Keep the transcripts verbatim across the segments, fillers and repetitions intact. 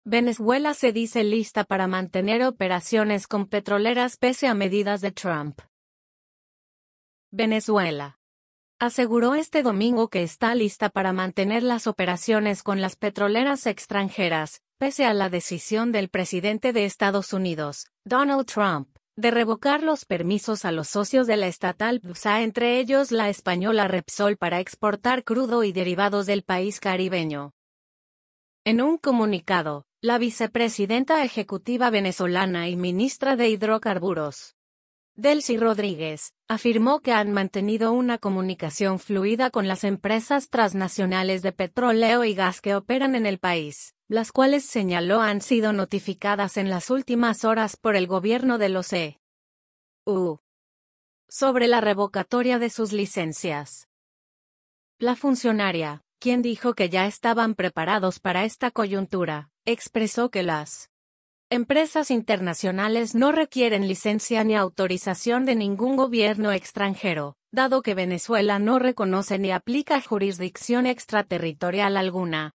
Venezuela se dice lista para mantener operaciones con petroleras pese a medidas de Trump. Venezuela aseguró este domingo que está lista para mantener las operaciones con las petroleras extranjeras, pese a la decisión del presidente de Estados Unidos, Donald Trump, de revocar los permisos a los socios de la estatal B S A, entre ellos la española Repsol, para exportar crudo y derivados del país caribeño. En un comunicado, la vicepresidenta ejecutiva venezolana y ministra de Hidrocarburos, Delcy Rodríguez, afirmó que han mantenido una comunicación fluida con las empresas transnacionales de petróleo y gas que operan en el país, las cuales señaló han sido notificadas en las últimas horas por el gobierno de los E U sobre la revocatoria de sus licencias. La funcionaria, quien dijo que ya estaban preparados para esta coyuntura, expresó que las empresas internacionales no requieren licencia ni autorización de ningún gobierno extranjero, dado que Venezuela no reconoce ni aplica jurisdicción extraterritorial alguna.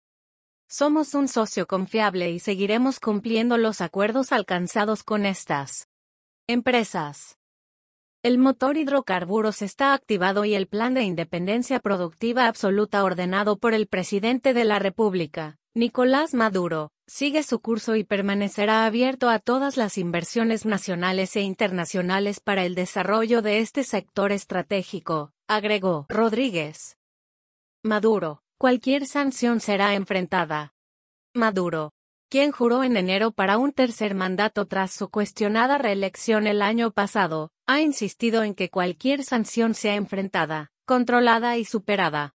Somos un socio confiable y seguiremos cumpliendo los acuerdos alcanzados con estas empresas. El motor hidrocarburos está activado y el plan de independencia productiva absoluta ordenado por el presidente de la República, Nicolás Maduro, sigue su curso y permanecerá abierto a todas las inversiones nacionales e internacionales para el desarrollo de este sector estratégico, agregó Rodríguez. Maduro, cualquier sanción será enfrentada. Maduro, quien juró en enero para un tercer mandato tras su cuestionada reelección el año pasado, ha insistido en que cualquier sanción sea enfrentada, controlada y superada.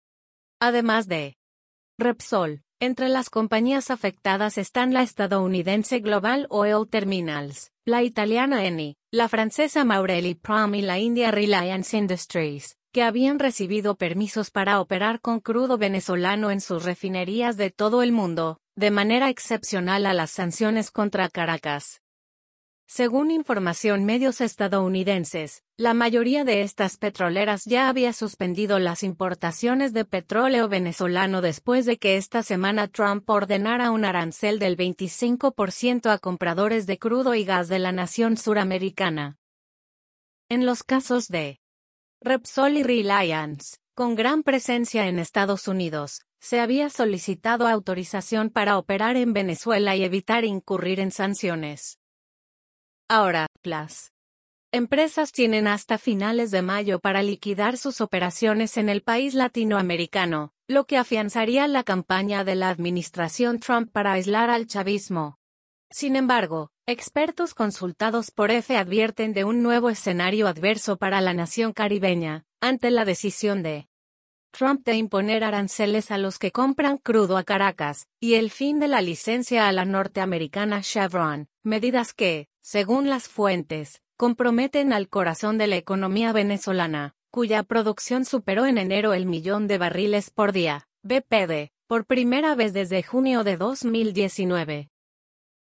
Además de Repsol, entre las compañías afectadas están la estadounidense Global Oil Terminals, la italiana Eni, la francesa Marelli Prom y la india Reliance Industries, que habían recibido permisos para operar con crudo venezolano en sus refinerías de todo el mundo, de manera excepcional a las sanciones contra Caracas. Según información medios estadounidenses, la mayoría de estas petroleras ya había suspendido las importaciones de petróleo venezolano después de que esta semana Trump ordenara un arancel del veinticinco por ciento a compradores de crudo y gas de la nación suramericana. En los casos de Repsol y Reliance, con gran presencia en Estados Unidos, se había solicitado autorización para operar en Venezuela y evitar incurrir en sanciones. Ahora, las empresas tienen hasta finales de mayo para liquidar sus operaciones en el país latinoamericano, lo que afianzaría la campaña de la administración Trump para aislar al chavismo. Sin embargo, expertos consultados por F advierten de un nuevo escenario adverso para la nación caribeña, ante la decisión de Trump de imponer aranceles a los que compran crudo a Caracas, y el fin de la licencia a la norteamericana Chevron, medidas que, según las fuentes, comprometen al corazón de la economía venezolana, cuya producción superó en enero el millón de barriles por día, B P D, por primera vez desde junio de dos mil diecinueve.